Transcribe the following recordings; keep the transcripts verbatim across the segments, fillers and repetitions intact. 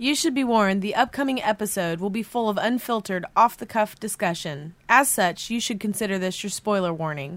You should be warned, the upcoming episode will be full of unfiltered, off-the-cuff discussion. As such, you should consider this your spoiler warning.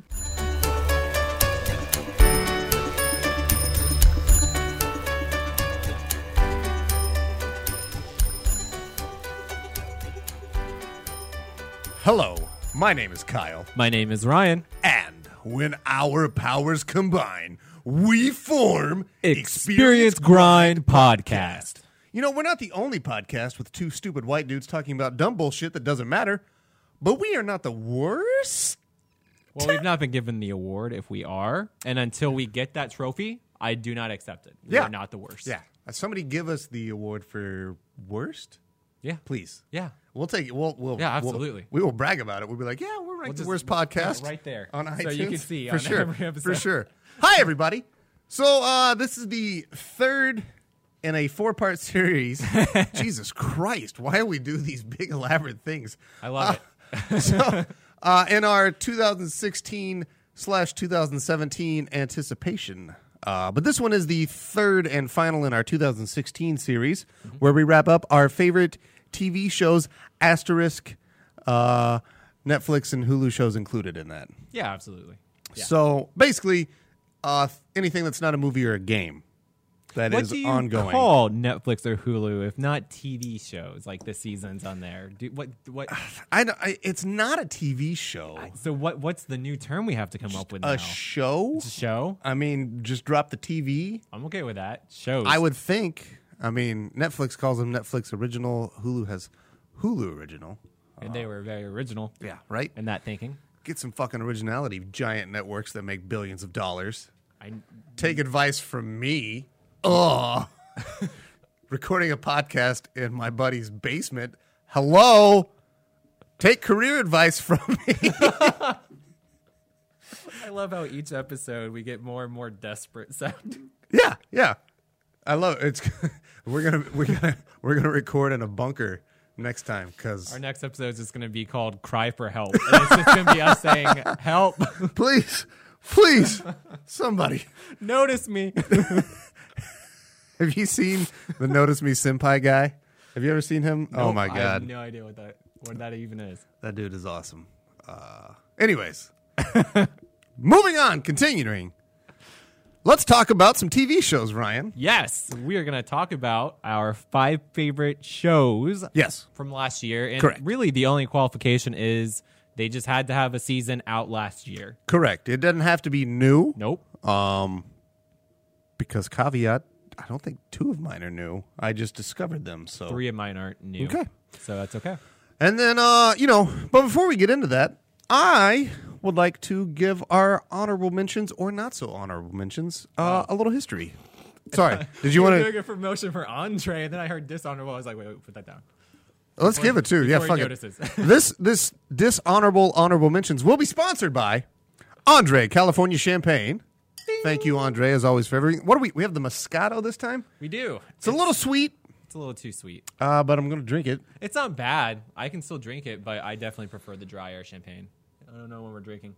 Hello, my name is Kyle. My name is Ryan. And when our powers combine, we form Experience Grind Podcast. You know, we're not the only podcast with two stupid white dudes talking about dumb bullshit that doesn't matter, but we are not the worst. Well, we've not been given the award if we are, and until we get that trophy, I do not accept it. We Yeah. are not the worst. Yeah. Somebody give us the award for worst, Yeah. please. Yeah. We'll take it. We'll, we'll, Yeah, absolutely. We'll, we will brag about it. We'll be like, yeah, we're ranked We'll the just- worst podcast. yeah, right there. On iTunes. So you can see for on sure. every episode. For sure. Hi, everybody. So uh, this is the third in a four-part series. Jesus Christ. Why do we do these big, elaborate things? I love uh, it. so, uh, in our two thousand sixteen slash two thousand seventeen anticipation. Uh, but this one is the third and final in our two thousand sixteen series, mm-hmm. where we wrap up our favorite T V shows, asterisk, uh, Netflix and Hulu shows included in that. Yeah, absolutely. Yeah. So basically, uh, anything that's not a movie or a game that what is do you ongoing. call Netflix or Hulu if not T V shows like the seasons on there? Do, what? What? I, I, it's not a T V show. So what? What's the new term we have to come up with now? A show? It's a show? I mean, just drop the T V. I'm okay with that. Shows. I would think. I mean, Netflix calls them Netflix original. Hulu has Hulu original. And they were very original. Yeah, right? In that thinking. Get some fucking originality, giant networks that make billions of dollars. I Take advice from me. Ugh. Recording a podcast in my buddy's basement. Hello? Take career advice from me. I love how each episode we get more and more desperate sound. Yeah, yeah. I love it. It's we're gonna we're gonna we're gonna record in a bunker next time because Our next episode is just going to be called "Cry for Help," and it's just going to be us saying, "Help, please, please, somebody notice me." Have you seen the Notice Me Senpai guy? Have you ever seen him? Nope, oh my I god, have no idea what that what that even is. that dude is awesome. Uh, anyways, moving on, continuing. Let's talk about some T V shows, Ryan. Yes, we are going to talk about our five favorite shows. Yes, from last year, and correct. Really, the only qualification is they just had to have a season out last year. Correct. It doesn't have to be new. Nope. Um, because caveat, I don't think two of mine are new. I just discovered them. So Three of mine aren't new. Okay. So that's okay. And then, uh, you know, but before we get into that, I would like to give our honorable mentions or not so honorable mentions uh, a little history. Sorry, did you want to? doing a promotion for Andre, and then I heard dishonorable. I was like, wait, wait, put that down. Let's Before- give it to yeah. before he Fuck notices. it. This this dishonorable honorable mentions will be sponsored by Andre California Champagne. Thank you, Andre, as always for everything. What do we? We have the Moscato this time. We do. It's, a little sweet, It's a little too sweet. uh, but I'm gonna drink it. It's not bad. I can still drink it, but I definitely prefer the drier champagne. I don't know when we're drinking.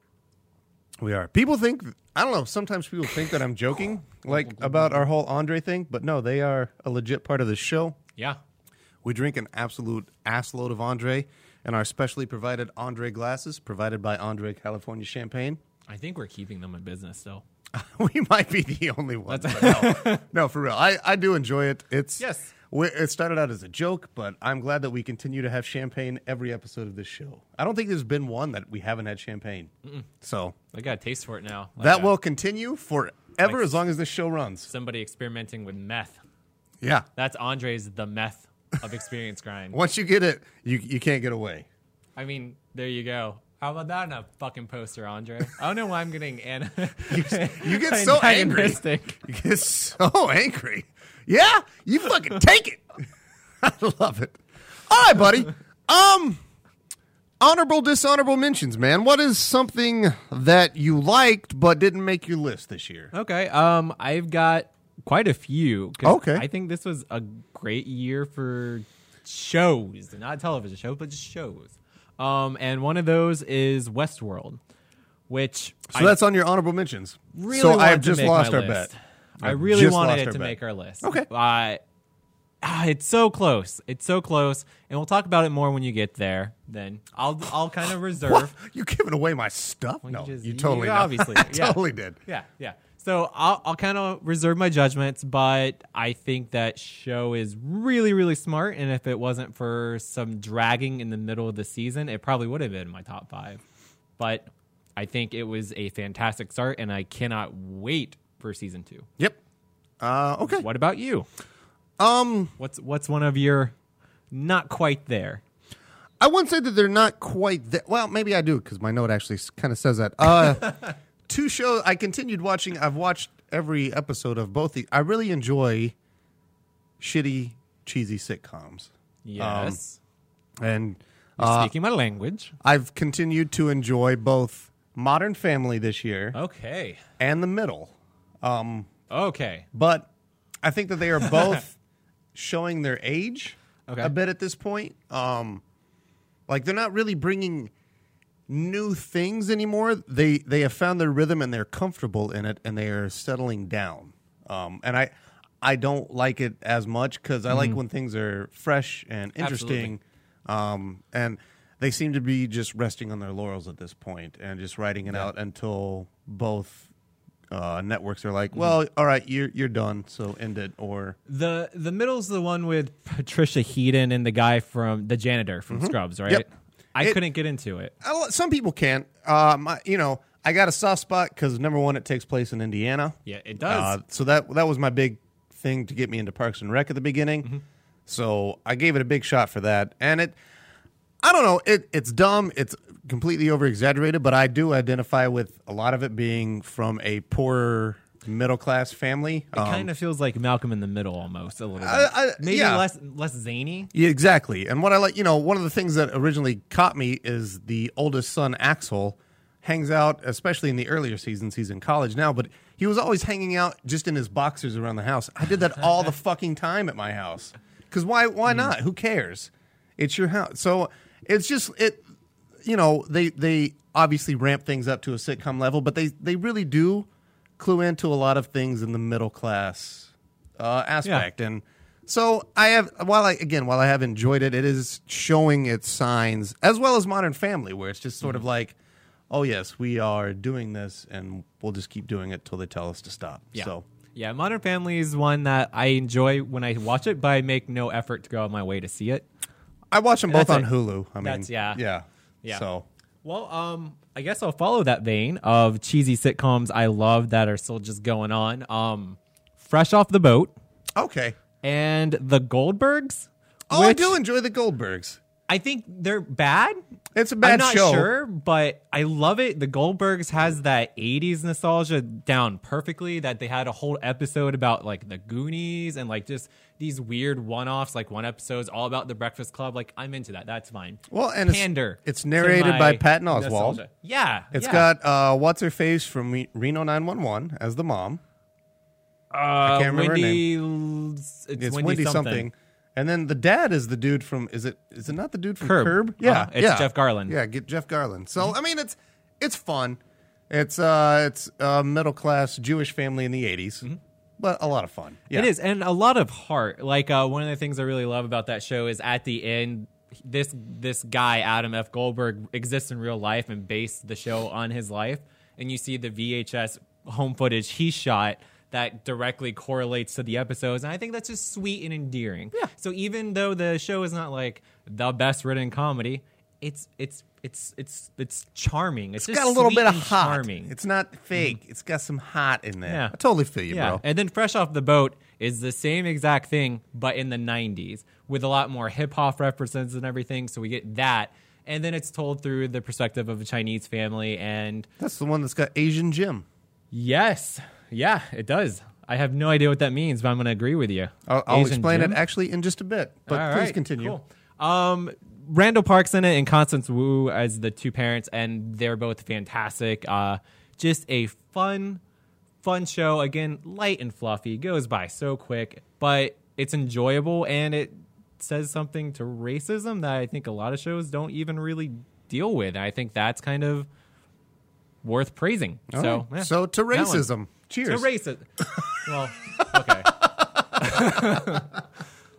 We are. People think, I don't know, sometimes people think that I'm joking, like, about our whole Andre thing, but no, they are a legit part of the show. Yeah. We drink an absolute assload of Andre in our specially provided Andre glasses, provided by Andre California Champagne. I think we're keeping them in business still. We might be the only ones. But no, no, for real. I, I do enjoy it. It's Yes. we- It started out as a joke, but I'm glad that we continue to have champagne every episode of this show. I don't think there's been one that we haven't had champagne. Mm-mm. So I got a taste for it now. Like that a- will continue forever Like- as long as this show runs. Somebody experimenting with meth. Yeah. That's Andre's the meth of Experience Grind. Once you get it, you you can't get away. I mean, there you go. How about that in a fucking poster, Andre? I don't know why I'm getting an- You get so angry. antagonistic. You get so angry. Yeah, you fucking take it. I love it. All right, buddy. Um, honorable, dishonorable mentions, man. What is something that you liked but didn't make your list this year? Okay. Um, I've got quite a few. 'Cause Okay. I think this was a great year for shows, not television shows, but just shows. Um, and one of those is Westworld, which So I that's on your honorable mentions. really so wanted I have to just make lost my our list. bet. I I've really just wanted lost it our to bet. make our list. Okay. Uh, ah, it's so close. It's so close, and we'll talk about it more when you get there. Then I'll I'll kind of reserve. What? You giving away my stuff? Well, no, you, just, you totally you did. obviously yeah. totally did. Yeah, yeah. So I'll I'll kind of reserve my judgments, but I think that show is really really smart, and if it wasn't for some dragging in the middle of the season, it probably would have been in my top five. But I think it was a fantastic start, and I cannot wait for season two. Yep. Uh, okay. What about you? Um, What's what's one of your not quite there? I wouldn't say that they're not quite there. Well, maybe I do because my note actually kind of says that. Uh, two shows I continued watching. I've watched every episode of both. The, I really enjoy shitty, cheesy sitcoms. Yes. Um, and You're uh, speaking my language. I've continued to enjoy both Modern Family this year Okay. and The Middle. Um, Okay. but I think that they are both showing their age Okay. a bit at this point. Um, like they're not really bringing new things anymore. They they have found their rhythm and they're comfortable in it, and they are settling down. Um, and I I don't like it as much because I like when things are fresh and interesting. Um, and they seem to be just resting on their laurels at this point and just writing it Yeah. out until both uh, networks are like, well, all right, you're you're done, so end it. Or The the middle's the one with Patricia Heaton and the guy from the janitor from Scrubs, right? Yep. I It- couldn't get into it. I lo- some people can't. Um, I- you know, I got a soft spot because number one, it takes place in Indiana. Yeah, it does. Uh, so that that was my big thing to get me into Parks and Rec at the beginning. Mm-hmm. So I gave it a big shot for that, and it. I don't know. It it's dumb. It's completely over exaggerated, but I do identify with a lot of it being from a poorer middle class family. It kind of feels like Malcolm in the Middle almost a little bit. I- I- Maybe yeah. less less zany. Yeah, exactly. And what I like, you know, one of the things that originally caught me is the oldest son, Axel, hangs out, especially in the earlier seasons. He's in college now, but he was always hanging out just in his boxers around the house. I did that all the fucking time at my house. Because why, why not? Who cares? It's your house. So it's just, it, you know, they, they obviously ramp things up to a sitcom level, but they, they really do clue into a lot of things in the middle class uh, aspect. And so I have, while I, again, while I have enjoyed it, it is showing its signs, as well as Modern Family, where it's just sort of like, oh, yes, we are doing this, and we'll just keep doing it till they tell us to stop. Yeah. So, Yeah, Modern Family is one that I enjoy when I watch it, but I make no effort to go out my way to see it. I watch them both That's on it. Hulu. I mean, That's- yeah. Yeah. Yeah. So, Well, um, I guess I'll follow that vein of cheesy sitcoms I love that are still just going on. Um, Fresh Off the Boat okay. and The Goldbergs. Oh, I which do enjoy the Goldbergs. I think they're bad. It's a bad I'm not show. sure, but I love it. The Goldbergs has that eighties nostalgia down perfectly, that they had a whole episode about like the Goonies and like just these weird one-offs. Like one episode's all about the Breakfast Club. Like I'm into that. That's fine. Well, and it's- Pander. it's to narrated my by Patton Oswalt. nostalgia. Yeah. It's yeah. got uh, what's her face from Re- Reno nine one one as the mom. uh, I can't remember her Wendy, It's, It's Wendy, Wendy, something. something. And then the dad is the dude from is it is it not the dude from Curb. Curb? Yeah, Uh-huh. It's yeah. Jeff Garland. Yeah, get Jeff Garland. So I mean, it's it's fun. It's uh it's a middle class Jewish family in the eighties, but a lot of fun. Yeah. It is, and a lot of heart. Like uh, one of the things I really love about that show is at the end, this this guy Adam F. Goldberg exists in real life and based the show on his life, and you see the V H S home footage he shot that directly correlates to the episodes, and I think that's just sweet and endearing. Yeah. So even though the show is not like the best written comedy, it's it's it's it's it's charming. It's, It's just got a little sweet bit of and hot. charming. It's not fake. It's got some hot in there. Yeah. I totally feel you, Yeah, bro. and then Fresh Off the Boat is the same exact thing, but in the nineties with a lot more hip hop references and everything. So we get that, and then it's told through the perspective of a Chinese family. And That's the one that's got Asian Jim. yes, yeah, it does. I have no idea what that means, but I'm going to agree with you. I'll, I'll Asian explain Jim? it actually in just a bit. But All please right, continue. Cool. Um, Randall Park's in it and Constance Wu as the two parents, and they're both fantastic. Uh, just a fun, fun show. Again, light and fluffy. Goes by so quick, but it's enjoyable, and it says something to racism that I think a lot of shows don't even really deal with. And I think that's kind of worth praising. All so, right. yeah, so to that one. racism. Cheers. To racism. Well, okay.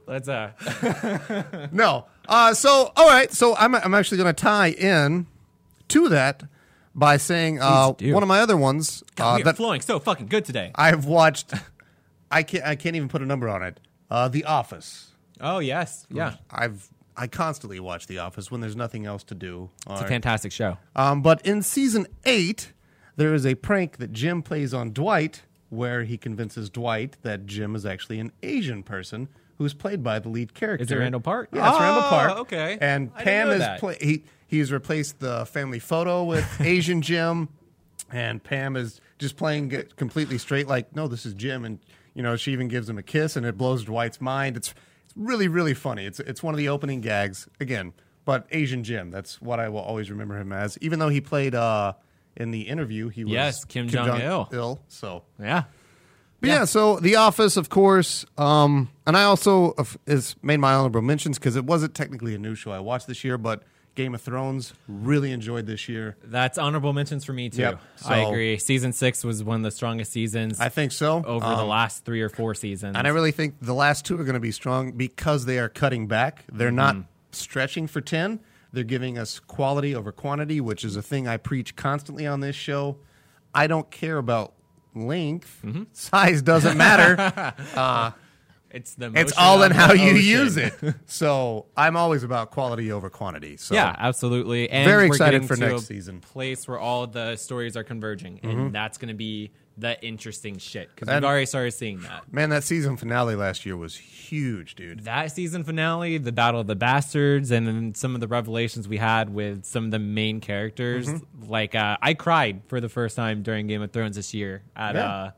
Let's uh. No. Uh, so, all right. So I'm, I'm actually going to tie in to that by saying uh, Please do. one of my other ones God, uh, we are that flowing so fucking good today. I've watched. I can't. I can't even put a number on it. Uh, The Office. Oh yes, yeah. I've. I constantly watch The Office when there's nothing else to do. It's a fantastic show. Um, but in season eight, there is a prank that Jim plays on Dwight, where he convinces Dwight that Jim is actually an Asian person who's played by the lead character. Is it Randall Park? Yeah, it's Oh, Randall Park. okay. And I didn't Pam know is that. play, he he's replaced the family photo with Asian Jim, and Pam is just playing it completely straight, like, no, this is Jim, and you know she even gives him a kiss, and it blows Dwight's mind. It's it's really really funny. It's it's one of the opening gags again, but Asian Jim. That's what I will always remember him as, even though he played uh, in the interview. He was Yes, Kim Jong-il. Jong-il. So. Yeah. But yeah. yeah, so The Office, of course, um, and I also uh, is made my honorable mentions because it wasn't technically a new show I watched this year, but Game of Thrones really enjoyed this year. That's honorable mentions for me too. Yep. I So- agree. Season six was one of the strongest seasons I think so. over Um, the last three or four seasons. and I really think the last two are going to be strong because they are cutting back. They're not Mm-hmm. stretching for ten. They're giving us quality over quantity, which is a thing I preach constantly on this show. I don't care about length. Mm-hmm. Size doesn't matter. it's the It's motion all of in how the you ocean. use it. So I'm always about quality over quantity. So Yeah, absolutely. And Very we're excited getting for to next a season. place where all the stories are converging, and that's going to be the interesting shit because And- we've already started seeing that. Man, that season finale last year was huge, dude. That season finale, the Battle of the Bastards, and then some of the revelations we had with some of the main characters. Mm-hmm. Like, uh, I cried for the first time during Game of Thrones this year at Yeah. uh,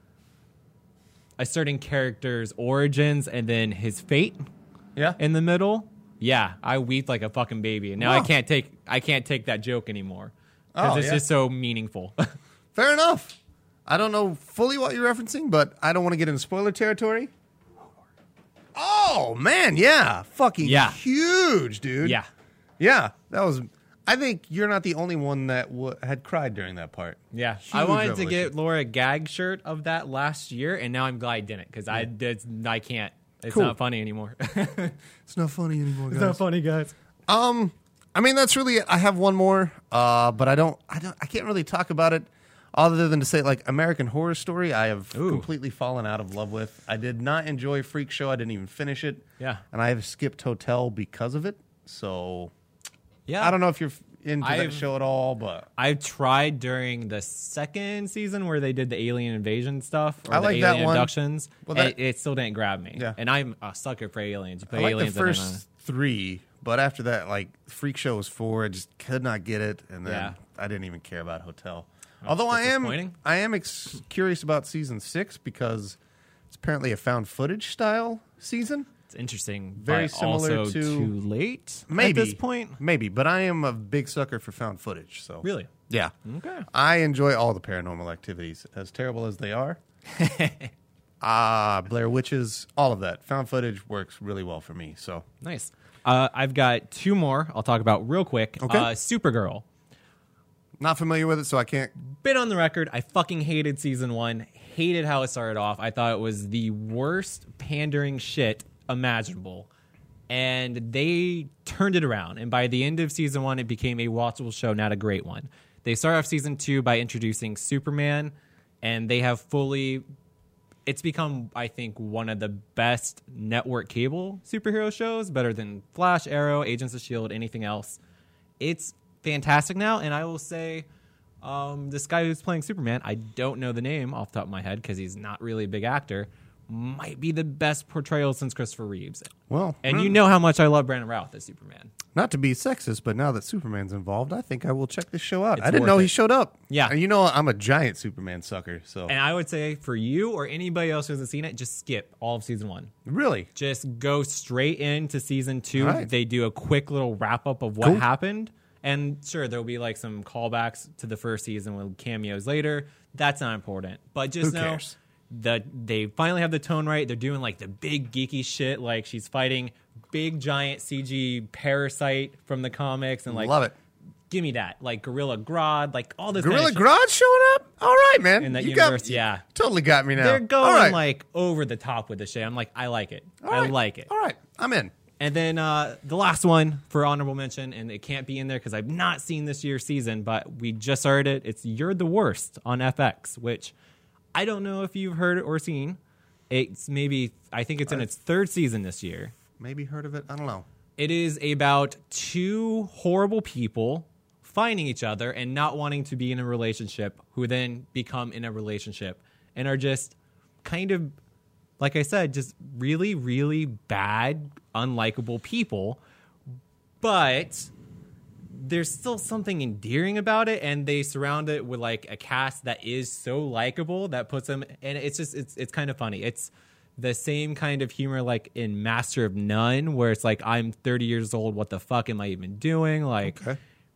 a certain character's origins and then his fate Yeah. in the middle. Yeah, I weeped like a fucking baby, and now Wow. I can't take I can't take that joke anymore because Oh, it's yeah. just so meaningful. Fair enough. I don't know fully what you're referencing, but I don't want to get into spoiler territory. Oh, man, yeah. Fucking Yeah. huge, dude. yeah, Yeah, that was... I think you're not the only one that w- had cried during that part. yeah. Huge I wanted to revelation. get Laura a gag shirt of that last year, and now I'm glad I didn't because I did. I can't. It's Cool. not funny anymore. It's not funny anymore, guys. funny, guys. Um, I mean, that's really it. I have one more, uh, but I don't, I don't, I can't really talk about it other than to say, like, American Horror Story, I have Ooh. completely fallen out of love with. I did not enjoy Freak Show. I didn't even finish it. Yeah. And I have skipped Hotel because of it. So Yeah, I don't know if you're f- into that I've- show at all, but I tried during the second season where they did the alien invasion stuff or I the like that alien one. abductions. Well, and that- it, it still didn't grab me. Yeah. And I'm a sucker for aliens. You play I like the aliens. and then, first three. But after that, like, Freak Show was four. I just could not get it. And then Yeah. I didn't even care about Hotel. Although I am, disappointing. I am ex- curious about season six because it's apparently a found footage style season. it's interesting. Very but similar also to- too late Maybe at this point. maybe. But I am a big sucker for found footage. So Really? yeah, Okay. I enjoy all the paranormal activities, as terrible as they are. Ah, Blair Witches, all of that. Found footage works really well for me. So Nice. Uh, I've got two more I'll talk about real quick. Okay. Uh, Supergirl. not familiar with it, so I can't. Been on the record, I fucking hated season one. Hated how it started off. I thought it was the worst pandering shit imaginable. And they turned it around. And by the end of season one, it became a watchable show, not a great one. They start off season two by introducing Superman, and they have fully. It's become, I think, one of the best network cable superhero shows, better than Flash, Arrow, Agents of S H I E L D, anything else. It's fantastic now, and I will say um, this guy who's playing Superman, I don't know the name off the top of my head because he's not really a big actor, might be the best portrayal since Christopher Reeves. Well, And mm, you know how much I love Brandon Routh as Superman. not to be sexist, but now that Superman's involved, I think I will check this show out. It's I didn't worth know he it. showed up. Yeah. and you know I'm a giant Superman sucker. So And I would say for you or anybody else who hasn't seen it, just skip all of season one. really, Just go straight into season two. All right. They do a quick little wrap up of what Cool. happened. And sure, there'll be like some callbacks to the first season with cameos later. That's not important. But just Who know cares? that they finally have the tone right. They're doing like the big geeky shit. Like she's fighting big giant C G parasite from the comics and like love it. give me that. Like Gorilla Grodd, like all this. Gorilla kind of Grodd showing up? All right, man. in that you universe, got, yeah. Totally got me now. They're going all right. like over the top with the shit. I'm like, I like it. All I right. like it. All right, I'm in. And then uh, the last one for honorable mention, and it can't be in there because I've not seen this year's season, but we just heard it. It's You're the Worst on F X, which I don't know if you've heard or seen. It's maybe, I think it's in its third season this year. Maybe heard of it. I don't know. It is about two horrible people finding each other and not wanting to be in a relationship, who then become in a relationship and are just kind of, like I said, just really, really bad, unlikable people. But there's still something endearing about it, and they surround it with like a cast that is so likable that puts them, and it's just it's it's kind of funny. It's the same kind of humor like in Master of None, where it's like, I'm thirty years old, what the fuck am I even doing? Like, Okay.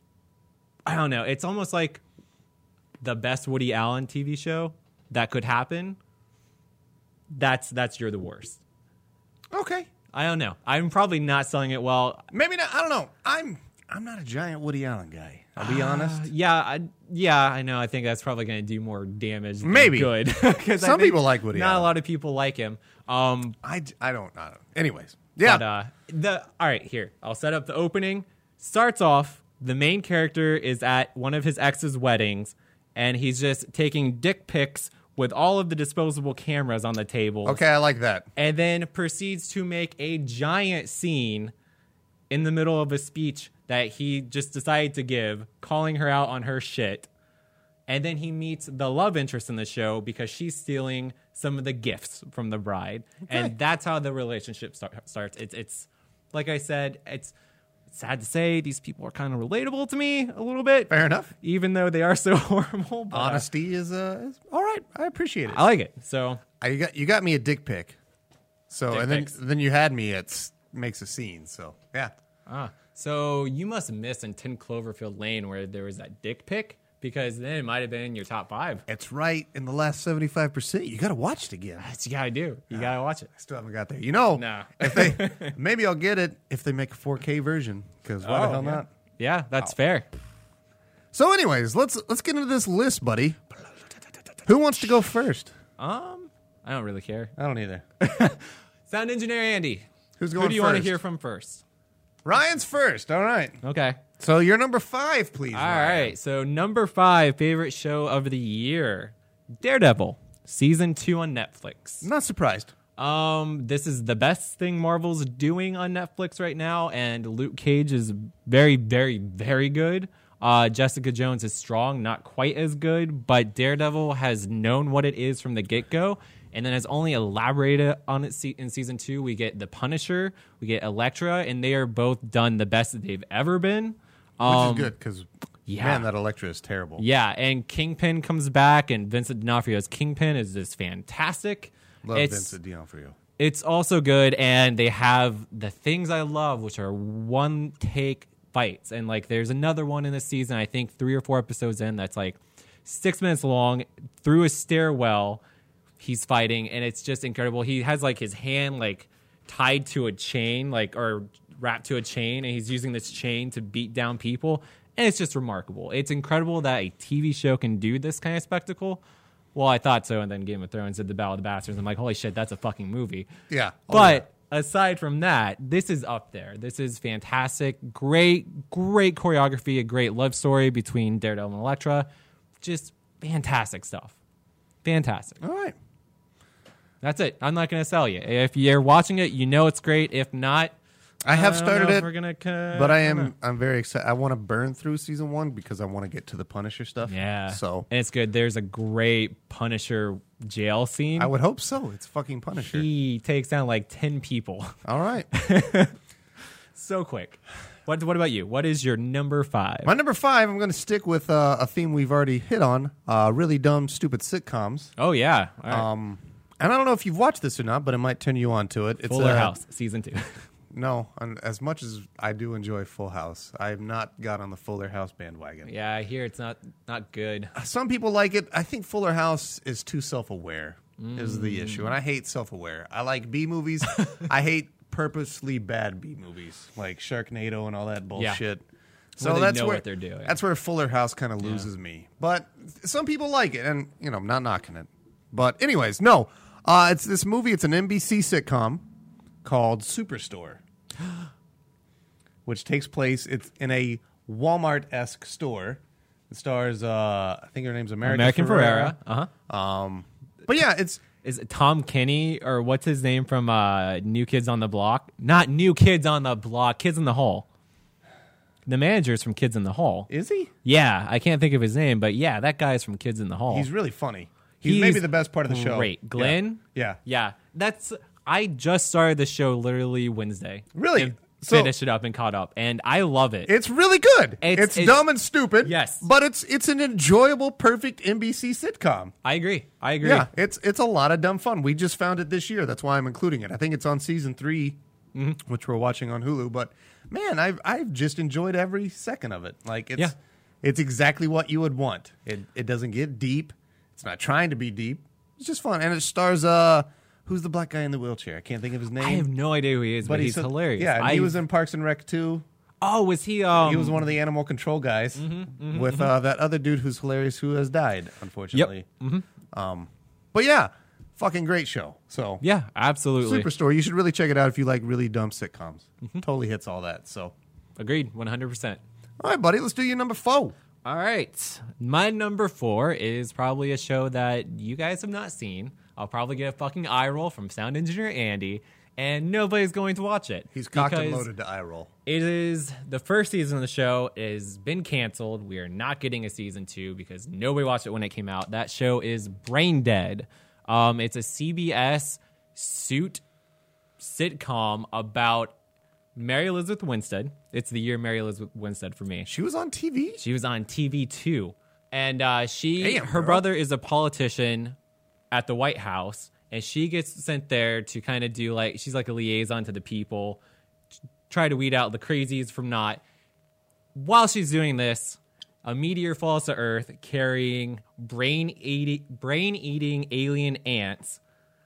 I don't know. It's almost like the best Woody Allen T V show that could happen. That's that's You're the Worst. Okay. I don't know. I'm probably not selling it well. Maybe not. I don't know. I'm I'm not a giant Woody Allen guy. I'll be honest. Yeah, I, yeah, I know. I think that's probably going to do more damage than Maybe. good. 'Cause I Some think people like Woody Not Allen. a lot of people like him. Um, I, I don't I don't. Anyways. Yeah. But uh, the all right, here I'll set up the opening. Starts off. The main character is at one of his ex's weddings, and he's just taking dick pics with all of the disposable cameras on the table. Okay, I like that. And then proceeds to make a giant scene in the middle of a speech that he just decided to give, calling her out on her shit. And then he meets the love interest in the show because she's stealing some of the gifts from the bride. Okay. And that's how the relationship start, starts. It's, it's like I said, it's sad to say these people are kind of relatable to me a little bit. Fair enough. Even though they are so horrible. But, uh, Honesty is uh is, all right. I appreciate it. I like it. So I, you got you got me a dick pic. So Dick and then pics. then you had me at makes a scene. So yeah. Ah, so you must have missed in ten Cloverfield Lane where there was that dick pic, because then it might have been in your top five. It's right in the last seventy-five percent. You got to watch it again. That's what you gotta do. You gotta watch it. I still haven't got there. You know, No. if they maybe I'll get it if they make a four K version, because why the Oh, hell yeah. not? Yeah, that's fair. So anyways, let's let's get into this list, buddy. Who wants to go first? Um, I don't really care. I don't either. Sound engineer Andy. Who's Who going do you want to first? hear from first? Ryan's first. All right. Okay. So you're number five, please. All Ryan. right. So number five favorite show of the year, Daredevil, season two on Netflix. Not surprised. Um, this is the best thing Marvel's doing on Netflix right now, and Luke Cage is very, very, very good. Uh, Jessica Jones is strong, not quite as good, but Daredevil has known what it is from the get-go, and then has only elaborated on it se- in season two. We get the Punisher, we get Elektra, and they are both done the best that they've ever been. Which Um, is good because yeah. man, that Elektra is terrible. Yeah, and Kingpin comes back, and Vincent D'Onofrio's Kingpin is just fantastic. Love It's- Vincent D'Onofrio. It's also good, and they have the things I love, which are one take fights. And like, there's another one in this season, I think three or four episodes in, that's like six minutes long, through a stairwell. He's fighting, and it's just incredible. He has like his hand like tied to a chain, like or wrapped to a chain, and he's using this chain to beat down people. And it's just remarkable. It's incredible that a T V show can do this kind of spectacle. Well, I thought so, and then Game of Thrones did the Battle of the Bastards. I'm like, holy shit, that's a fucking movie. Yeah. Oh, But aside from that, this is up there. This is fantastic. Great, great choreography, a great love story between Daredevil and Elektra. Just fantastic stuff. Fantastic. All right. That's it. I'm not going to sell you. If you're watching it, you know it's great. If not, I have I don't started know if it, We're gonna, uh, but I don't know. am I'm very excited. I want to burn through season one because I want to get to the Punisher stuff. Yeah. So and it's good. There's a great Punisher jail scene. I would hope so. It's fucking Punisher. He takes down like ten people All right. so quick. What What about you? What is your number five? My number five, I'm going to stick with uh, a theme we've already hit on. Uh, really dumb, stupid sitcoms. Oh yeah. All right. Um, and I don't know if you've watched this or not, but it might turn you on to it. It's Fuller uh, House season two. No, and as much as I do enjoy Full House, I have not got on the Fuller House bandwagon. Yeah, I hear it's not not good. Some people like it. I think Fuller House is too self-aware is the issue, and I hate self-aware. I like B movies. I hate purposely bad B movies like Sharknado and all that bullshit. So When they that's know where what they're doing. That's where Fuller House kind of loses me. But some people like it, and you know, I'm not knocking it. But anyways, no, uh, it's this movie. It's an N B C sitcom called Superstore, which takes place. It's in a Walmart-esque store. It stars, uh, I think her name's America, American Ferrera. Ferrera. Uh huh. Um, but yeah, it's Is it Tom Kenny or what's his name from uh, New Kids on the Block? Not New Kids on the Block. Kids in the Hall. The manager's from Kids in the Hall. is he? Yeah, I can't think of his name, but yeah, that guy's from Kids in the Hall. He's really funny. He's, maybe the best part of the show. Great, Glenn. Yeah. Yeah, that's. I just started the show literally Wednesday. Really? And So- finished it up and caught up, and I love it. It's really good. It's- It's, it's- dumb and stupid. Yes. But it's it's an enjoyable, perfect N B C sitcom. I agree. I agree. Yeah, it's it's a lot of dumb fun. We just found it this year. That's why I'm including it. I think it's on season three, Mm-hmm. which we're watching on Hulu. But man, I've I've just enjoyed every second of it. Like it's Yeah. it's exactly what you would want. It it doesn't get deep. It's not trying to be deep. It's just fun, and it stars uh who's the black guy in the wheelchair? I can't think of his name. I have no idea who he is, but, he's, a- hilarious. Yeah, and I, he was in Parks and Rec too. Oh, was he? Um, He was one of the animal control guys Mm-hmm, with Uh, that other dude who's hilarious who has died, unfortunately. Mm-hmm. Um, but yeah, fucking great show. So Yeah, absolutely. Superstore, you should really check it out if you like really dumb sitcoms. Mm-hmm. Totally hits all that. So Agreed, one hundred percent. all right, buddy, let's do your number four. All right. My number four is probably a show that you guys have not seen. I'll probably get a fucking eye roll from sound engineer Andy, and nobody's going to watch it. He's cocked and because loaded to eye roll. It is the first season of the show has been canceled. We are not getting a season two because nobody watched it when it came out. That show is Brain Dead. Um, it's a C B S suit sitcom about Mary Elizabeth Winstead. It's the year Mary Elizabeth Winstead for me. She was on T V? She was on T V too, and uh, she Damn, her girl. brother is a politician at the White House, and she gets sent there to kind of do like she's like a liaison to the people, try to weed out the crazies from not. While she's doing this, a meteor falls to Earth carrying brain eating brain eating alien ants.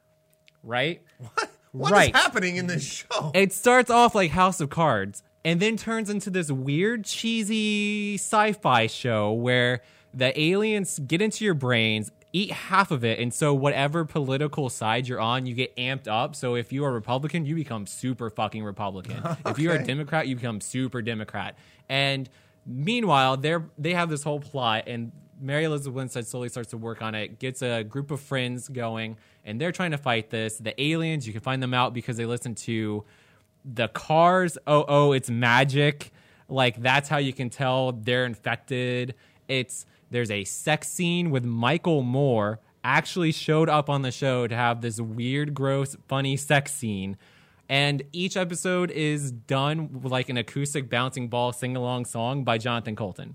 Right? What? What Right. is happening in this show? It starts off like House of Cards and then turns into this weird, cheesy sci-fi show where the aliens get into your brains, eat half of it, and so whatever political side you're on, you get amped up. So if you are Republican, you become super fucking Republican. If you are a Okay. Democrat, you become super Democrat. And meanwhile, they're they have this whole plot, and Mary Elizabeth Winstead slowly starts to work on it, gets a group of friends going, and they're trying to fight this. The aliens, you can find them out because they listen to the Cars. Oh, oh, it's magic. Like, that's how you can tell they're infected. It's there's a sex scene with Michael Moore actually showed up on the show to have this weird, gross, funny sex scene. And each episode is done with like an acoustic bouncing ball sing-along song by Jonathan Colton.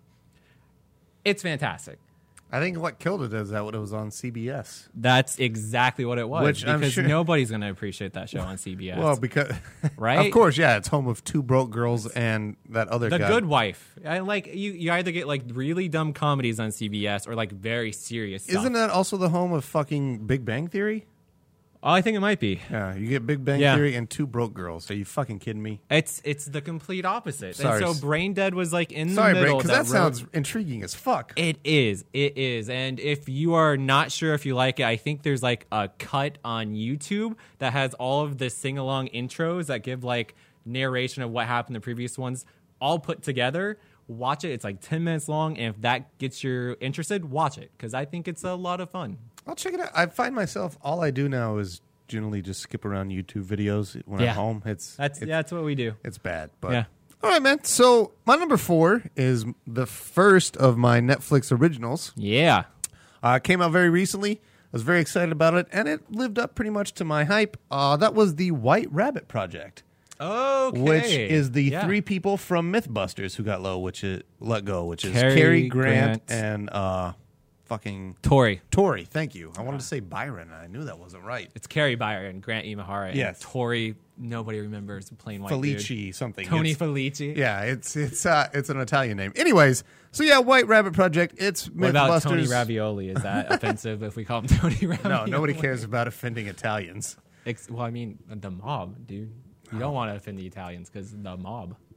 It's fantastic. I think what killed it is that it was on C B S. That's exactly what it was. Which I'm because sure- nobody's going to appreciate that show on C B S. Well, because Right? of course, yeah, it's home of Two Broke Girls and that other The guy. Good Wife. I like you. You either get like really dumb comedies on C B S or like very serious stuff. Isn't that also the home of fucking Big Bang Theory? Oh, I think it might be. Yeah, you get Big Bang Yeah. Theory and Two Broke Girls. Are you fucking kidding me? It's it's the complete opposite. Sorry. And so Brain Dead was like in Sorry, the Brake, middle. because that, wrote- sounds intriguing as fuck. It is. It is. And if you are not sure if you like it, I think there's like a cut on YouTube that has all of the sing along intros that give like narration of what happened in the previous ones all put together. Watch it. It's like ten minutes long. And if that gets you interested, watch it because I think it's a lot of fun. I'll check it out. I find myself, all I do now is generally just skip around YouTube videos when Yeah. I'm home. It's That's it's, yeah, that's what we do. it's bad. But Yeah. all right, man. So my number four is the first of my Netflix originals. Yeah. Uh, came out very recently. I was very excited about it, and it lived up pretty much to my hype. Uh, that was the White Rabbit Project, Okay. which is the Yeah. three people from MythBusters who got low, which is let go, which is Cary Cary Grant, Grant. and uh, fucking Tori. Tori. Thank you. I wanted to say Byron, and I knew that wasn't right. It's Carrie Byron, Grant Imahara, and Yes. Tori. Nobody remembers the plain white dude. Felici something. Tony It's- Felici. Yeah, it's it's uh, it's an Italian name. Anyways, so yeah, White Rabbit Project. It's What about Tony MythBusters. Ravioli? Is that offensive if we call him Tony Ravioli? No, nobody cares about offending Italians. Ex- well, I mean, the mob, dude. You don't want to offend the Italians because the mob.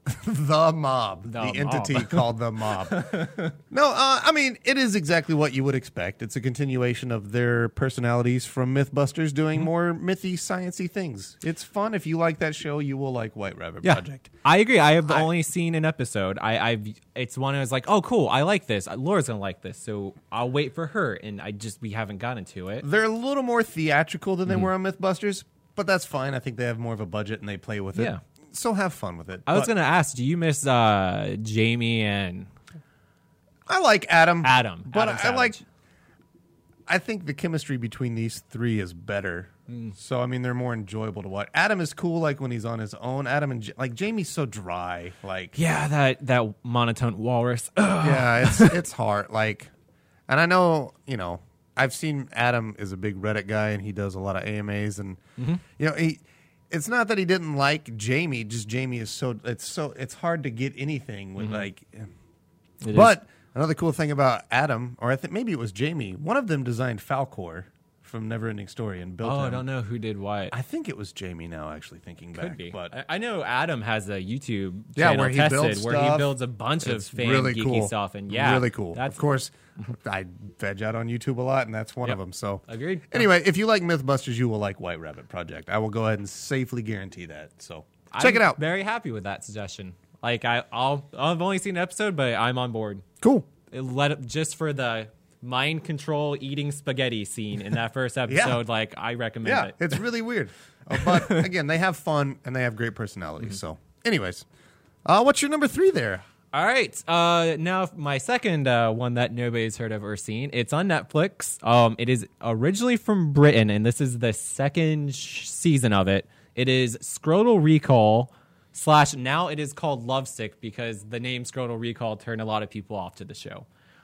The Mob, the, The Mob. entity called The Mob. No, uh, I mean, it is exactly what you would expect. It's a continuation of their personalities from Mythbusters doing mm-hmm. more mythy, sciencey things. It's fun. If you like that show, you will like White Rabbit yeah, Project. I agree. I have I, only seen an episode. I, I've It's one I was like, oh, cool. I like this. Laura's going to like this. So I'll wait for her. And I just, we haven't gotten to it. They're a little more theatrical than they mm-hmm. were on Mythbusters, but that's fine. I think they have more of a budget and they play with it. Yeah. So have fun with it. I was but going to ask, do you miss uh, Jamie and I like Adam. Adam, but Adam I, I like. I think the chemistry between these three is better. Mm. So I mean, they're more enjoyable to watch. Adam is cool, like when he's on his own. Adam and like Jamie's so dry, like yeah, that that monotone walrus. Ugh. Yeah, it's it's hard. Like, and I know you know I've seen Adam is a big Reddit guy and he does a lot of A M As and mm-hmm. you know he. It's not that he didn't like Jamie, just Jamie is so it's so it's hard to get anything with mm-hmm. like. It but is. Another cool thing about Adam, or I think maybe it was Jamie, one of them designed Falcor from Neverending Story and built. Oh, him. I don't know who did what. I think it was Jamie. Now, actually thinking Could back, be. but I, I know Adam has a YouTube yeah, channel where he tested builds where stuff. he builds a bunch It's of fan really geeky cool. stuff, and yeah, really cool. That's, of course, I veg out on YouTube a lot, and that's one yep. of them. So agreed. Anyway, if you like Mythbusters, you will like White Rabbit Project. I will go ahead and safely guarantee that. So check I'm it out. Very happy with that suggestion. Like I, I'll, I've only seen an episode, but I'm on board. Cool. It let it, just for the mind control eating spaghetti scene in that first episode. yeah. Like I recommend yeah, it. it's really weird. Uh, but again, they have fun and they have great personalities. Mm-hmm. So, anyways, uh, what's your number three there? All right. Uh, now, my second uh, one that nobody's heard of or seen. It's on Netflix. Um, it is originally from Britain, and this is the second sh- season of it. It is Scrotal Recall slash now it is called Lovesick because the name Scrotal Recall turned a lot of people off to the show.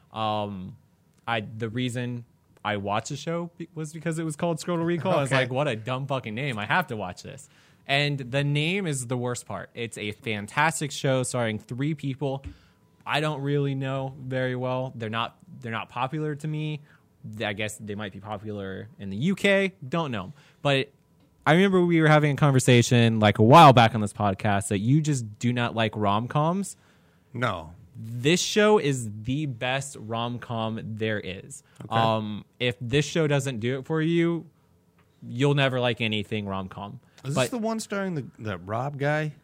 Um, I the reason I watched the show was because it was called Scrotal Recall. Okay. I was like, what a dumb fucking name. I have to watch this. And the name is the worst part. It's a fantastic show starring three people I don't really know very well. They're not they're not popular to me. I guess they might be popular in the U K. Don't know. But I remember we were having a conversation like a while back on this podcast that you just do not like rom-coms. No. This show is the best rom-com there is. Okay. Um, if this show doesn't do it for you, you'll never like anything rom-com. Is but, this the one starring the that Rob guy?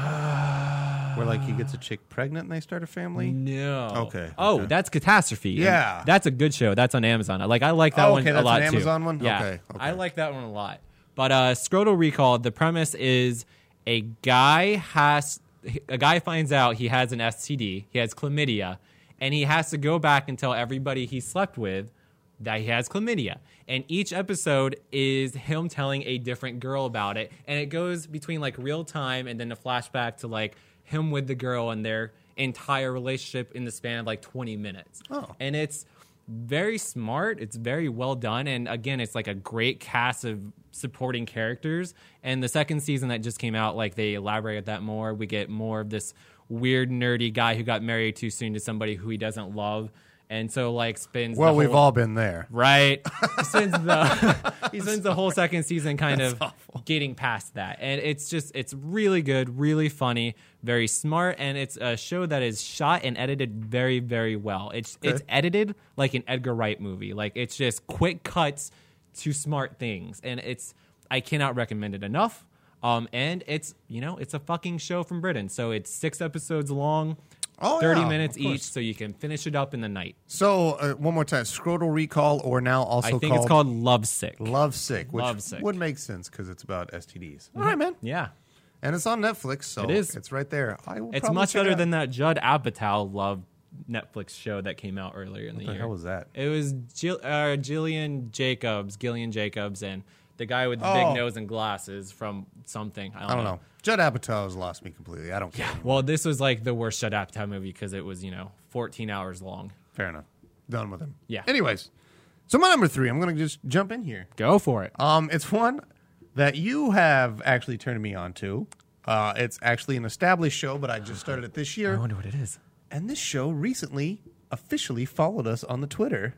Uh, Where like he gets a chick pregnant and they start a family? No. Okay. Oh, okay. that's Catastrophe. Yeah. And that's a good show. That's on Amazon. Like I like that oh, one okay, a that's lot an too. Amazon one? Yeah. Okay, okay. I like that one a lot. But uh, Scrotal Recall, the premise is a guy has a guy finds out he has an S T D, he has chlamydia, and he has to go back and tell everybody he slept with that he has chlamydia. And each episode is him telling a different girl about it, and it goes between like real time and then a flashback to like him with the girl and their entire relationship in the span of like twenty minutes. Oh. And it's very smart. It's very well done. And again, it's like a great cast of supporting characters. And the second season that just came out, like they elaborate that more. We get more of this weird, nerdy guy who got married too soon to somebody who he doesn't love. And so, like, spends well, the we've whole, all been there, right? He spends the he spends the whole second season kind That's of awful. getting past that, and it's just it's really good, really funny, very smart, and it's a show that is shot and edited very, very well. It's Okay. it's edited like an Edgar Wright movie, like it's just quick cuts to smart things, and it's I cannot recommend it enough. Um, and it's you know it's a fucking show from Britain, so it's six episodes long. Oh, thirty yeah, minutes of course. each, so you can finish it up in the night. So uh, one more time, Scrotal Recall, or now also I think called it's called Lovesick. Lovesick, which Lovesick. would make sense because it's about S T Ds. All right, man. Yeah. And it's on Netflix, so It is. it's right there. I will It's probably much check it better out. than that Judd Apatow love Netflix show that came out earlier in the, What the year. hell was that? It was Jill, uh, Gillian Jacobs, Gillian Jacobs, and the guy with the Oh. big nose and glasses from something. I don't, I don't know. Judd Apatow has lost me completely. I don't care. Yeah. Well, this was like the worst Judd Apatow movie because it was, you know, fourteen hours long. Fair enough. Done with him. Yeah. Anyways, so my number three, I'm going to just jump in here. Go for it. Um, it's one that you have actually turned me on to. Uh, it's actually an established show, but I just started it this year. I wonder what it is. And this show recently officially followed us on the Twitter.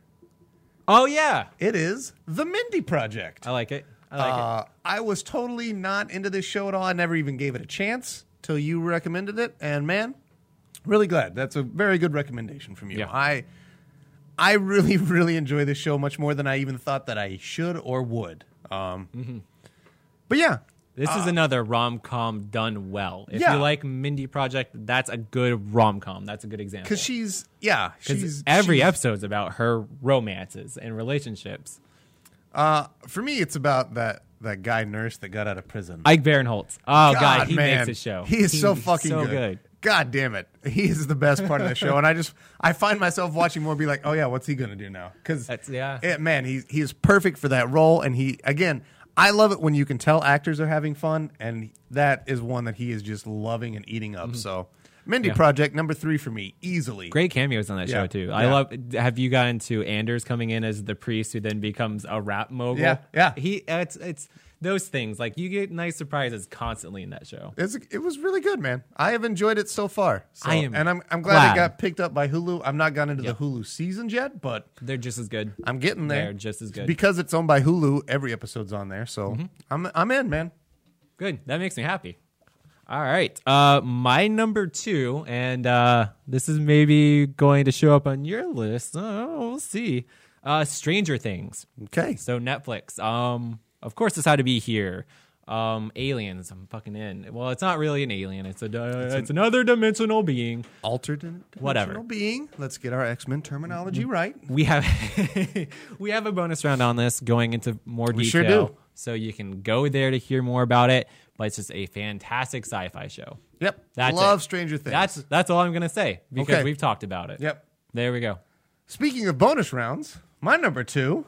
Oh, yeah. It is The Mindy Project. I like it. I like uh, I was totally not into this show at all. I never even gave it a chance till you recommended it, and man, really glad. That's a very good recommendation from you. Yeah. I I really, really enjoy this show much more than I even thought that I should or would. Um, Mm-hmm. But yeah, This is another rom-com done well. If Yeah. you like Mindy Project, that's a good rom-com. That's a good example. because she's yeah, she's Because every she's, episode's about her romances and relationships. Uh, for me, it's about that that guy nurse that got out of prison. Ike Barinholtz. Oh, God, God, he man. makes a show. He is He's so fucking so good. good. God damn it, he is the best part of the show, and I just I find myself watching more, and be like, oh yeah, what's he gonna do now? Because That's- yeah. it, man, he's he is perfect for that role, and he again, I love it when you can tell actors are having fun, and that is one that he is just loving and eating up. So, Mindy Yeah. Project number three for me, easily. Great cameos on that Yeah. show, too. I Yeah. love. Have you gotten to Anders coming in as the priest who then becomes a rap mogul? Yeah, yeah. He, it's, it's those things. Like, you get nice surprises constantly in that show. It's, it was really good, man. I have enjoyed it so far. So, I am and I'm I'm glad, glad. it got picked up by Hulu. I'm not gone into Yep. the Hulu seasons yet, but They're just as good. I'm getting there. They're just as good. Because it's owned by Hulu. Every episode's on there, so Mm-hmm. I'm I'm in, man. Good. That makes me happy. All right. Uh, my number two, and uh, this is maybe going to show up on your list. Oh, we'll see. Uh, Stranger Things. Okay. So Netflix. Um, of course, this had to be here. Um, aliens. I'm fucking in. Well, it's not really an alien. It's a. Uh, it's, another dimensional being. Altered dimensional Whatever. being. Let's get our X-Men terminology Mm-hmm. right. We have we have a bonus round on this going into more detail. We sure do. So you can go there to hear more about it. But it's just a fantastic sci-fi show. Yep. That's Love it. Stranger Things. That's that's all I'm gonna say because Okay. we've talked about it. Yep. There we go. Speaking of bonus rounds, my number two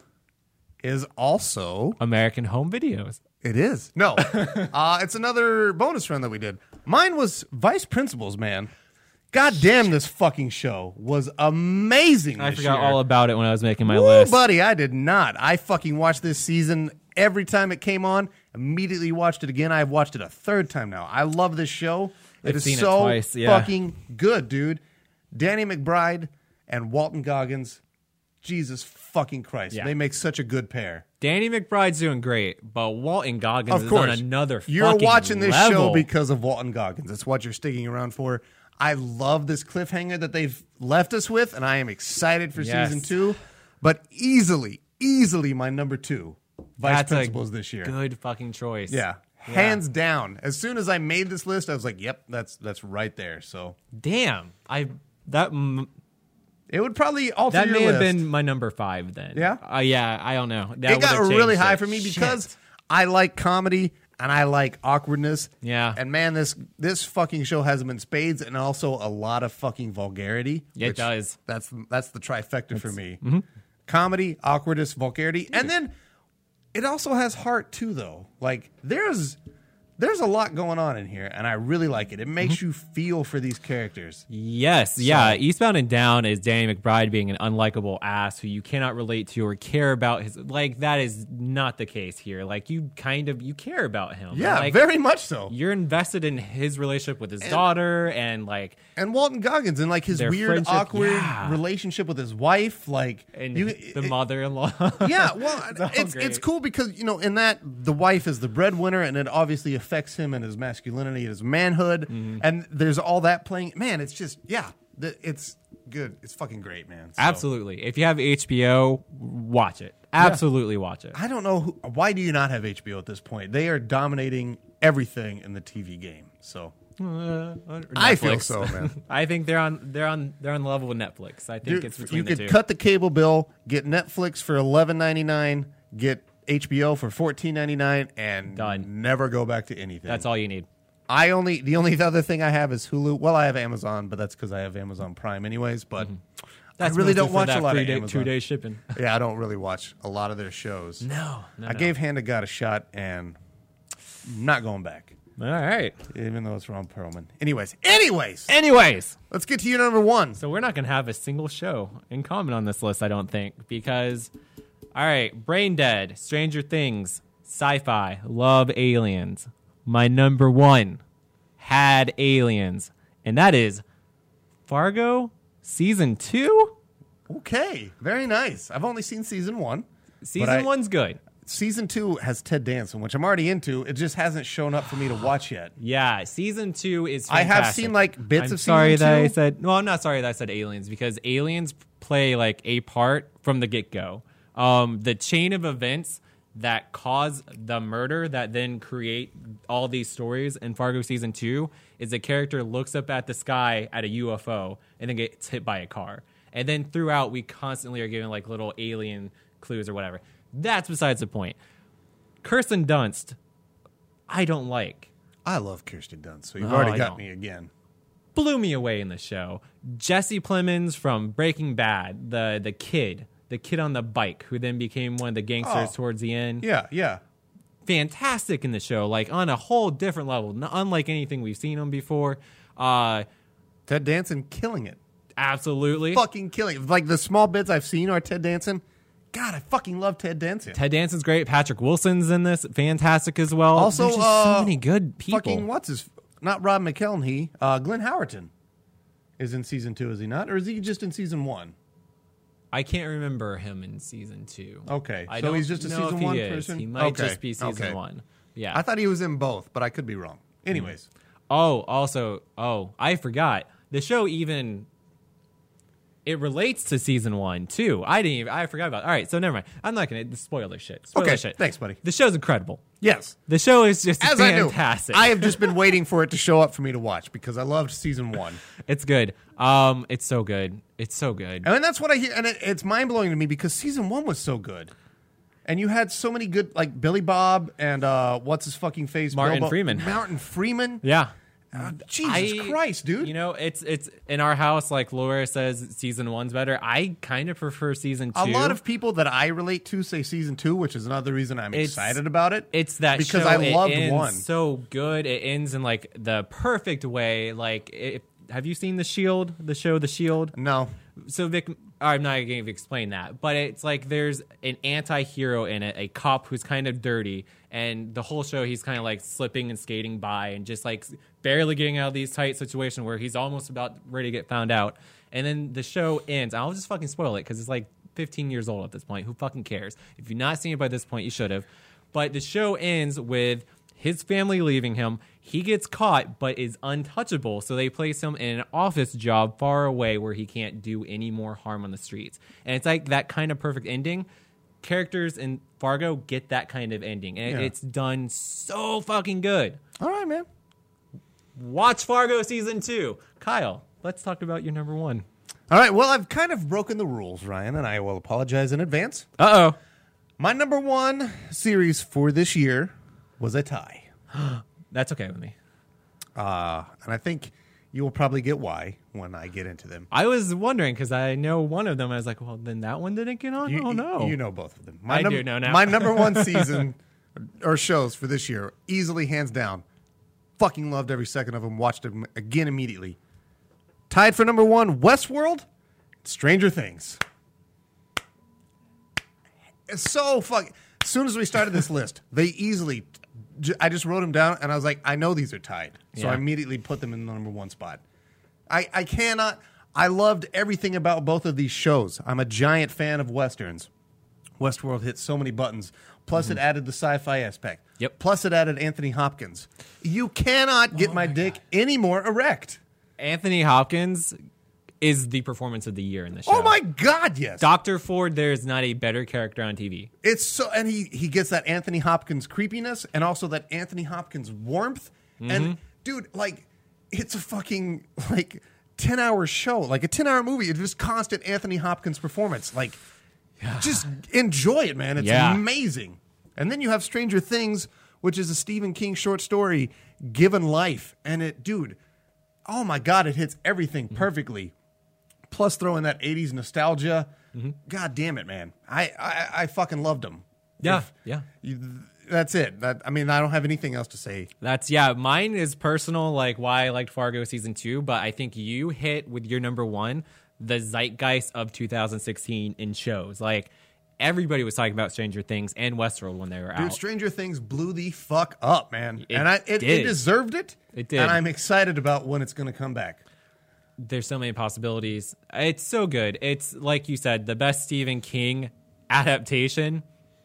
is also American Home Videos. it is no, uh, it's another bonus round that we did. Mine was Vice Principals, man. God damn, this fucking show was amazing. I this forgot year. all about it when I was making my Woo, list. buddy, I did not. I fucking watched this season every time it came on. Immediately watched it again. I've watched it a third time now. I love this show. It I've is seen it so twice, yeah. fucking good, dude. Danny McBride and Walton Goggins. Jesus fucking Christ. Yeah. They make such a good pair. Danny McBride's doing great, but Walton Goggins Of is course. on another You're fucking watching this level. show because of Walton Goggins. That's what you're sticking around for. I love this cliffhanger that they've left us with, and I am excited for Yes. season two. But easily, easily my number two. Vice That's Principals a this year. good fucking choice. Yeah. Hands down. As soon as I made this list, I was like, "Yep, that's that's right there." So Damn. I that m- it would probably alter that your may have list. been my number five then. Yeah? Uh, yeah. I don't know. That It got would've really changed high it. for me Shit. because I like comedy and I like awkwardness. Yeah. And man, this this fucking show has them in spades, and also a lot of fucking vulgarity. It which- does. That's that's the trifecta for me. mm-hmm. Comedy, awkwardness, vulgarity, and then it also has heart too. Though, like there's there's a lot going on in here, and I really like it. It makes Mm-hmm. you feel for these characters. Yes, yeah. Eastbound and Down is Danny McBride being an unlikable ass who you cannot relate to or care about. His like that is not the case here. Like you kind of you care about him. Yeah, like, very much so. You're invested in his relationship with his daughter and like And Walton Goggins and like his Their weird, friendship, awkward yeah. relationship with his wife, like and you, the it- mother-in-law. Yeah, well, It's all it's great. it's cool because you know in that the wife is the breadwinner, and it obviously affects him and his masculinity, and his manhood, Mm-hmm. and there's all that playing. Man, it's just yeah, the, it's good. It's fucking great, man. So, Absolutely. If you have H B O, watch it. Absolutely watch it. I don't know who, why do you not have H B O at this point? They are dominating everything in the T V game. So Uh, I feel Netflix. so, man. I think they're on they're on they're on the level with Netflix. I think Dude, it's between you the could two. cut the cable bill, get Netflix for eleven ninety nine, get H B O for fourteen ninety nine, and Done. never go back to anything. That's all you need. I only the only other thing I have is Hulu. Well, I have Amazon, but that's because I have Amazon Prime, anyways. But That's I really mostly don't for watch that a lot free of day, Amazon. two day shipping. Yeah, I don't really watch a lot of their shows. No, no I no. gave Hand of God a shot, and I'm not going back, All right. even though it's Ron Perlman. Anyways, anyways, Anyways, let's get to your number one. so we're not going to have a single show in common on this list, I don't think, because, all right, Brain Dead, Stranger Things, Sci-Fi, Love Aliens. My number one had aliens, and that is Fargo Season two? Okay, very nice. I've only seen season one. Season I- one's good. season two has Ted Danson, which I'm already into. It just hasn't shown up for me to watch yet. Yeah, season two is I fantastic. have seen like bits I'm of sorry season that two. I said, well, I'm not sorry that I said aliens because aliens play like a part from the get-go. Um, the chain of events that cause the murder that then create all these stories in Fargo season two is a character looks up at the sky at a U F O and then gets hit by a car. And then throughout, we constantly are given like little alien clues or whatever. That's besides the point. Kirsten Dunst, I don't like. I love Kirsten Dunst, so you've Oh, already I got don't. me again. Blew me away in the show. Jesse Plemons from Breaking Bad, the the kid, the kid on the bike who then became one of the gangsters Oh. towards the end. Yeah, yeah. Fantastic in the show, like on a whole different level, n- unlike anything we've seen him before. Uh, Ted Danson killing it. absolutely. Fucking killing it. Like the small bits I've seen are Ted Danson. God, I fucking love Ted Danson. Ted Danson's great. Patrick Wilson's in this, fantastic as well. Also, There's just uh, so many good people. Fucking what's his? Not Rob McKellen. He uh, Glenn Howerton is in season two. Is he not, or is he just in season one? I can't remember him in season two. Okay, I so don't he's just a know season if he one is. person? He might Okay, just be season okay. one. Yeah. I thought he was in both, but I could be wrong. Anyways, Oh, also, oh, I forgot. The show even it relates to season one too. I didn't even I forgot about it. All right, so never mind. I'm not gonna spoil this shit. Spoil Okay, this shit. thanks, buddy. The show's incredible. yes. The show is just As fantastic. I knew, I have just been waiting for it to show up for me to watch because I loved season one. It's good. Um, it's so good. It's so good. And that's what I hear, and it, it's mind blowing to me because season one was so good, and you had so many good, like Billy Bob and uh, what's his fucking face, Martin Bilbo- Freeman. Martin Freeman. Yeah. Uh, Jesus I- Christ, dude! You know, it's it's in our house. Like Laura says, season one's better. I kind of prefer season two. a lot of people that I relate to say season two, which is another reason I'm It's- excited about it. It's that because show, I it loved ends one. so good. It ends in like the perfect way. Like, it, have you seen The Shield? The show The Shield. No, So Vic, I'm not going to explain that, but it's like there's an anti-hero in it, a cop who's kind of dirty, and the whole show he's kind of like slipping and skating by and just like barely getting out of these tight situations where he's almost about ready to get found out. And then the show ends. I'll just fucking spoil it because it's like fifteen years old at this point. Who fucking cares? If you've not seen it by this point, you should have. But the show ends with his family leaving him. He gets caught, but is untouchable. So they place him in an office job far away where he can't do any more harm on the streets. And it's like that kind of perfect ending. Characters in Fargo get that kind of ending. And Yeah. it's done so fucking good. all right, man. Watch Fargo season two. Kyle, let's talk about your number one. All right, well, I've kind of broken the rules, Ryan, and I will apologize in advance. Uh-oh. My number one series for this year was a tie, That's okay with me. uh, and I think you will probably get why when I get into them. I was wondering because I know one of them. I was like, well, then that one didn't get on? You, oh, no. You know both of them. I num- do know now. My number one season or shows for this year, easily hands down. Fucking loved every second of them. Watched them again immediately. Tied for number one, Westworld, Stranger Things. It's so fuck. As soon as we started this list, they easily. j- I just wrote them down, and I was like, I know these are tied, so Yeah. I immediately put them in the number one spot. I I cannot. I loved everything about both of these shows. I'm a giant fan of westerns. Westworld hit so many buttons. Plus, it added the sci-fi aspect. Yep. Plus, it added Anthony Hopkins. You cannot get my, dick any more erect. Anthony Hopkins is the performance of the year in the show. Oh my God, yes. Doctor Ford, there's not a better character on T V. It's so, and he he gets that Anthony Hopkins creepiness and also that Anthony Hopkins warmth. And dude, like, it's a fucking like ten hour show, like a ten hour movie. It's just constant Anthony Hopkins performance. Like, just enjoy it, man. It's Yeah. amazing. And then you have Stranger Things, which is a Stephen King short story given life, and it, dude, oh my God, it hits everything perfectly. Plus, throw in that eighties nostalgia. God damn it, man! I I, I fucking loved them. Yeah, If yeah. you, that's it. That, I mean, I don't have anything else to say. That's, yeah, mine is personal, like why I liked Fargo season two, but I think you hit with your number one the zeitgeist of two thousand sixteen in shows. Like, everybody was talking about Stranger Things and Westworld when they were Dude, out. Stranger Things blew the fuck up, man, It and I it, it did. deserved it. It did. and I'm excited about when it's going to come back. There's so many possibilities. It's so good. It's, like you said, the best Stephen King adaptation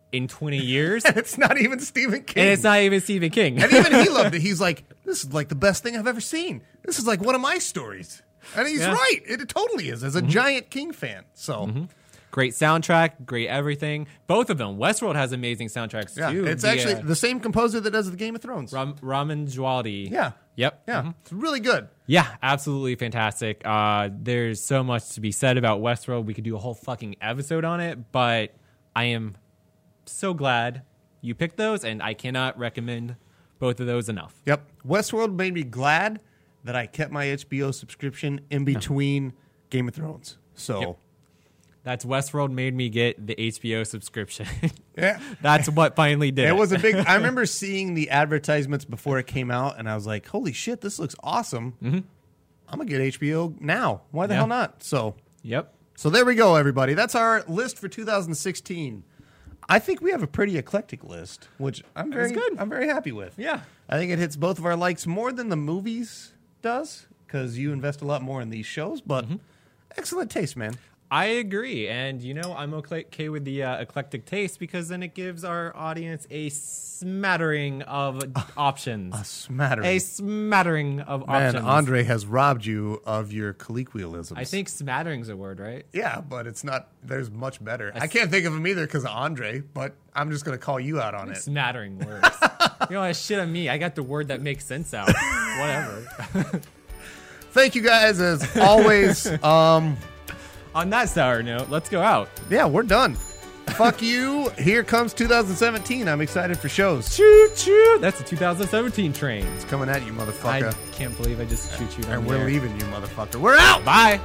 in twenty years. And it's not even Stephen King. And it's not even Stephen King. And even he loved it. He's like, this is like the best thing I've ever seen. This is like one of my stories. And he's Yeah. right. It, it totally is, as a mm-hmm. giant King fan. So... Mm-hmm. Great soundtrack, great everything. Both of them. Westworld has amazing soundtracks yeah, too. it's the, actually uh, the same composer that does the Game of Thrones. Ram- Ramin Djawadi. Yeah. Yep. Yeah. Mm-hmm. It's really good. Yeah, absolutely fantastic. Uh, there's so much to be said about Westworld. We could do a whole fucking episode on it, but I am so glad you picked those, and I cannot recommend both of those enough. Yep. Westworld made me glad that I kept my H B O subscription in between Game of Thrones. So... Yep. That's Westworld made me get the H B O subscription. Yeah. That's what finally did it. It was a big... I remember seeing the advertisements before it came out, and I was like, holy shit, this looks awesome. Mm-hmm. I'm going to get H B O now. Why the Yeah. hell not? So, Yep. so there we go, everybody. That's our list for two thousand sixteen. I think we have a pretty eclectic list, which I'm very good. I'm very happy with. Yeah. I think it hits both of our likes more than the movies does, because you invest a lot more in these shows, but Mm-hmm. excellent taste, man. I agree. And, you know, I'm okay with the uh, eclectic taste because then it gives our audience a smattering of options. A smattering. A smattering of Man, options. Andre has robbed you of your colloquialisms. I think smattering's a word, right? Yeah, but it's not. There's much better. I can't think of him either because of Andre, but I'm just going to call you out on it. Smattering words. You know, shit on me. I got the word that makes sense out. Whatever. Thank you guys as always. um, On that sour note, let's go out. yeah, we're done. Fuck you. Here comes two thousand seventeen. I'm excited for shows. Choo choo. That's the two thousand seventeen train. It's coming at you, motherfucker. I can't believe I just choo chooed on and the we're air. leaving you, motherfucker. We're out. Bye.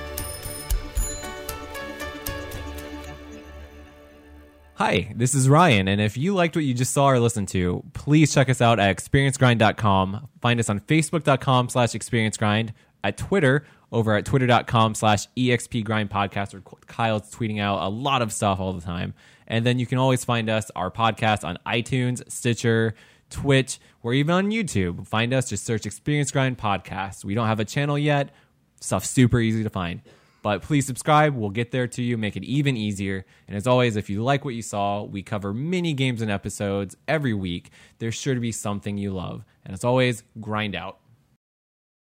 Hi, this is Ryan, and if you liked what you just saw or listened to, please check us out at experience grind dot com. Find us on facebook dot com slash experience grind, at Twitter over at twitter dot com slash expgrind podcast, where Kyle's tweeting out a lot of stuff all the time. And then you can always find us, our podcast, on iTunes, Stitcher, Twitch, or even on YouTube. Find us, just search Experience Grind Podcast. We don't have a channel yet. Stuff's super easy to find. But please subscribe. We'll get there to you, make it even easier. And as always, if you like what you saw, we cover mini games and episodes every week. There's sure to be something you love. And as always, grind out.